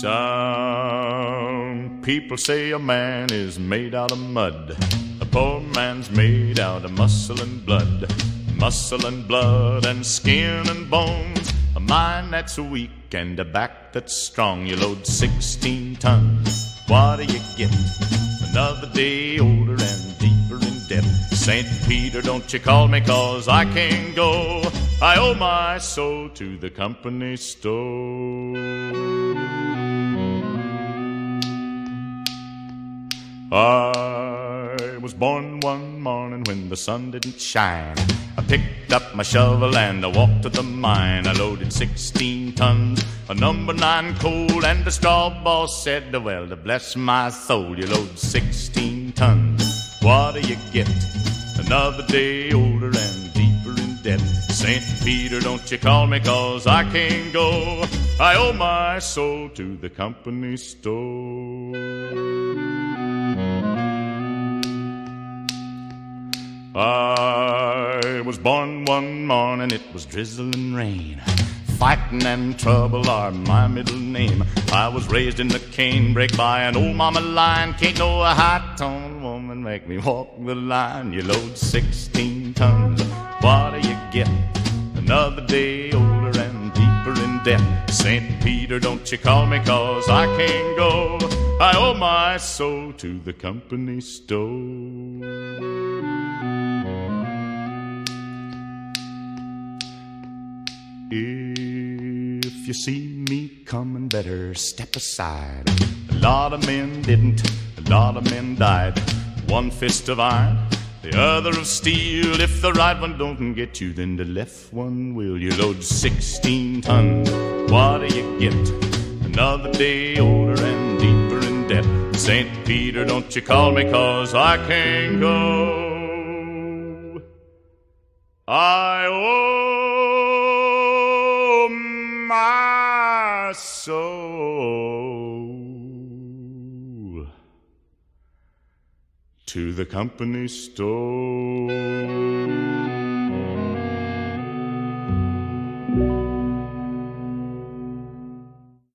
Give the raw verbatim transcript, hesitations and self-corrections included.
Some people say a man is made out of mud. A poor man's made out of muscle and blood. Muscle and blood and skin and bones. A mind that's weak and a back that's strong. You load sixteen tons, what do you get? Another day older and deeper in debt. Saint Peter, don't you call me, cause I can't go. I owe my soul to the company store. I was born one morning when the sun didn't shine. I picked up my shovel and I walked to the mine. I loaded sixteen tons of number nine coal, and the straw boss said, well, to bless my soul, you load sixteen tons, what do you get? Another day older and deeper in debt. Saint Peter, don't you call me, cause I can't go. I owe my soul to the company store. I was born one morning, it was drizzling rain. Fighting and trouble are my middle name. I was raised in the canebrake by an old mama lion. Can't no high-toned woman make me walk the line. You load sixteen tons, what do you get? Another day older and deeper in debt. Saint Peter, don't you call me, cause I can't go. I owe my soul to the company store. If you see me coming, better step aside. A lot of men didn't, a lot of men died. One fist of iron, the other of steel. If the right one don't get you, then the left one will. You load sixteen tons, what do you get? Another day older and deeper in debt. Saint Peter, don't you call me, cause I can't go. I owe my soul to the company store.